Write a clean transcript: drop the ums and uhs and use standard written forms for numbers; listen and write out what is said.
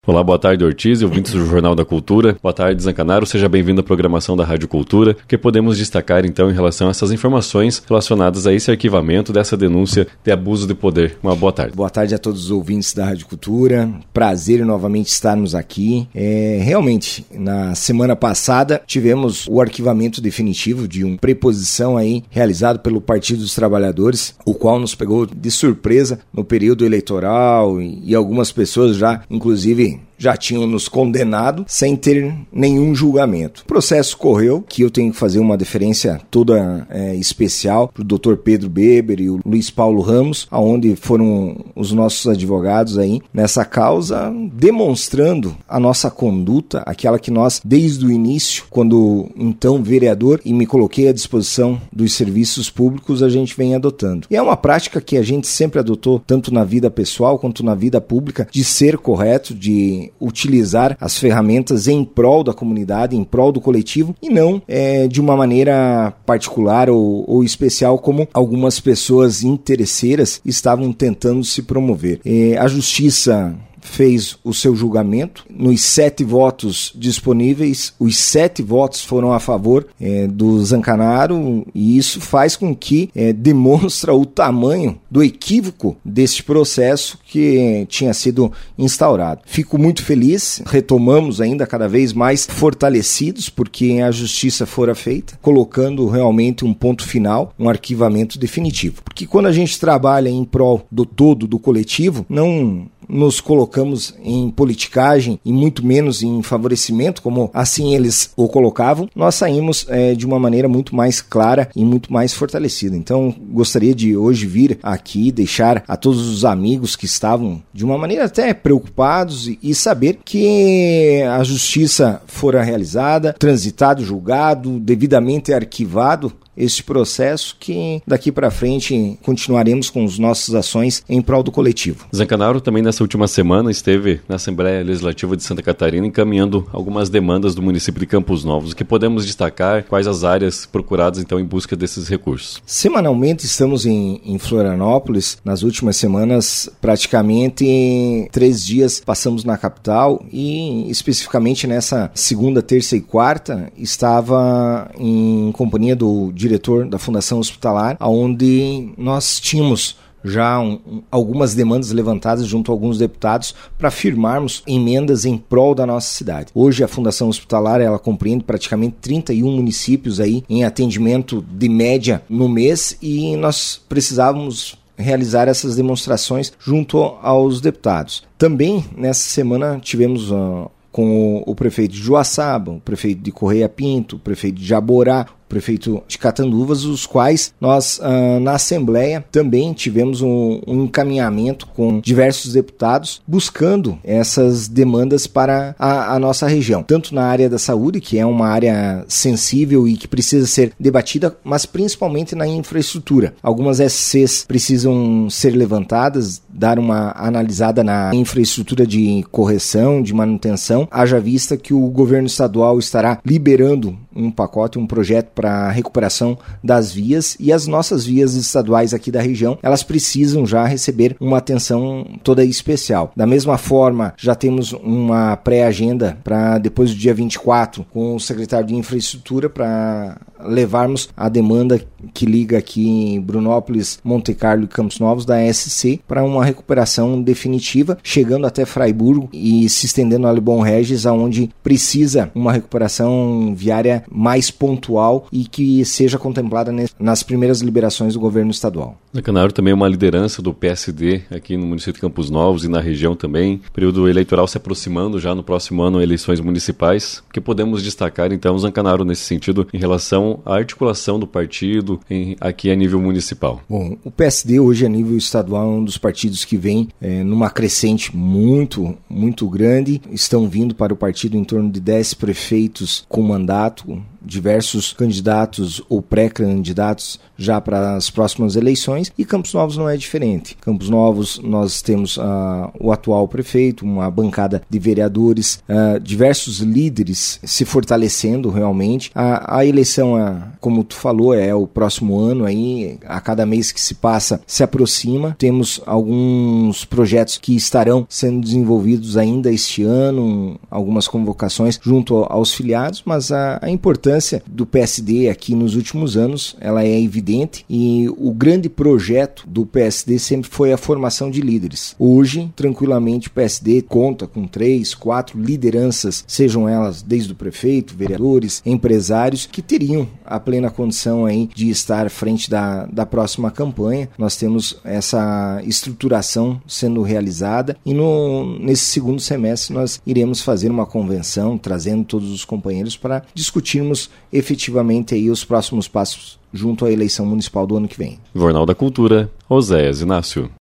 Olá, boa tarde, Ortiz e ouvintes do Jornal da Cultura. Boa tarde, Zancanaro. Seja bem-vindo à programação da Rádio Cultura, que podemos destacar, então, em relação a essas informações relacionadas a esse arquivamento dessa denúncia de abuso de poder. Uma boa tarde. Boa tarde a todos os ouvintes da Rádio Cultura. Prazer novamente estarmos aqui. Realmente, na semana passada, tivemos o arquivamento definitivo de uma preposição aí realizado pelo Partido dos Trabalhadores, o qual nos pegou de surpresa no período eleitoral e algumas pessoas já, inclusive, já tinham nos condenado sem ter nenhum julgamento. O processo correu, que eu tenho que fazer uma deferência toda especial para o Dr. Pedro Beber e o Luiz Paulo Ramos, aonde foram os nossos advogados aí nessa causa, demonstrando a nossa conduta, aquela que nós, desde o início, quando então vereador e me coloquei à disposição dos serviços públicos, a gente vem adotando. E é uma prática que a gente sempre adotou, tanto na vida pessoal quanto na vida pública, de ser correto, de utilizar as ferramentas em prol da comunidade, em prol do coletivo, e não de uma maneira particular ou especial, como algumas pessoas interesseiras estavam tentando se promover. A justiça fez o seu julgamento. Nos 7 votos disponíveis, os 7 votos foram a favor do Zancanaro, e isso faz com que demonstra o tamanho do equívoco deste processo que tinha sido instaurado. Fico muito feliz, retomamos ainda cada vez mais fortalecidos porque a justiça fora feita, colocando realmente um ponto final, um arquivamento definitivo. Porque quando a gente trabalha em prol do todo, do coletivo, não nos colocamos em politicagem e muito menos em favorecimento, como assim eles o colocavam, nós saímos de uma maneira muito mais clara e muito mais fortalecida. Então, gostaria de hoje vir aqui deixar a todos os amigos que estavam de uma maneira até preocupados e saber que a justiça fora realizada, transitado, julgado, devidamente arquivado este processo, que daqui para frente continuaremos com as nossas ações em prol do coletivo. Zancanaro também nessa última semana esteve na Assembleia Legislativa de Santa Catarina encaminhando algumas demandas do município de Campos Novos. O que podemos destacar? Quais as áreas procuradas então em busca desses recursos? Semanalmente estamos em Florianópolis. Nas últimas semanas, praticamente 3 dias passamos na capital e especificamente nessa segunda, terça e quarta estava em companhia do diretor da Fundação Hospitalar, onde nós tínhamos já algumas demandas levantadas junto a alguns deputados para firmarmos emendas em prol da nossa cidade. Hoje a Fundação Hospitalar ela compreende praticamente 31 municípios aí em atendimento de média no mês, e nós precisávamos realizar essas demonstrações junto aos deputados. Também nessa semana tivemos com o prefeito de Joaçaba, o prefeito de Correia Pinto, o prefeito de Jaborá, o prefeito de Catanduvas, os quais nós na Assembleia também tivemos um encaminhamento com diversos deputados buscando essas demandas para a nossa região, tanto na área da saúde, que é uma área sensível e que precisa ser debatida, mas principalmente na infraestrutura. Algumas SCs precisam ser levantadas, dar uma analisada na infraestrutura de correção, de manutenção, haja vista que o governo estadual estará liberando um pacote, um projeto para a recuperação das vias, e as nossas vias estaduais aqui da região, elas precisam já receber uma atenção toda especial. Da mesma forma, já temos uma pré-agenda para depois do dia 24 com o secretário de Infraestrutura para levarmos a demanda que liga aqui em Brunópolis, Monte Carlo e Campos Novos da SC para uma recuperação definitiva, chegando até Fraiburgo e se estendendo a Lebon Regis, aonde precisa uma recuperação viária mais pontual e que seja contemplada nas primeiras liberações do governo estadual. Zancanaro também é uma liderança do PSD aqui no município de Campos Novos e na região também. Período eleitoral se aproximando já no próximo ano, eleições municipais. O que podemos destacar então, Zancanaro, nesse sentido, em relação à articulação do partido aqui a nível municipal? Bom, o PSD hoje a nível estadual é um dos partidos que vem numa crescente muito, muito grande. Estão vindo para o partido em torno de 10 prefeitos com mandato. diversos candidatos ou pré-candidatos já para as próximas eleições, e Campos Novos não é diferente. Campos Novos, nós temos o atual prefeito, uma bancada de vereadores, diversos líderes se fortalecendo realmente. A eleição, como tu falou, é o próximo ano, aí, a cada mês que se passa se aproxima. Temos alguns projetos que estarão sendo desenvolvidos ainda este ano, algumas convocações junto aos filiados, mas a importância do PSD aqui nos últimos anos, ela é evidente, e o grande projeto do PSD sempre foi a formação de líderes. Hoje, tranquilamente, o PSD conta com 3, 4 lideranças, sejam elas desde o prefeito, vereadores, empresários, que teriam a plena condição aí de estar à frente da próxima campanha. Nós temos essa estruturação sendo realizada, e nesse segundo semestre nós iremos fazer uma convenção, trazendo todos os companheiros para discutirmos efetivamente aí os próximos passos junto à eleição municipal do ano que vem. Jornal da Cultura, Oséias Inácio.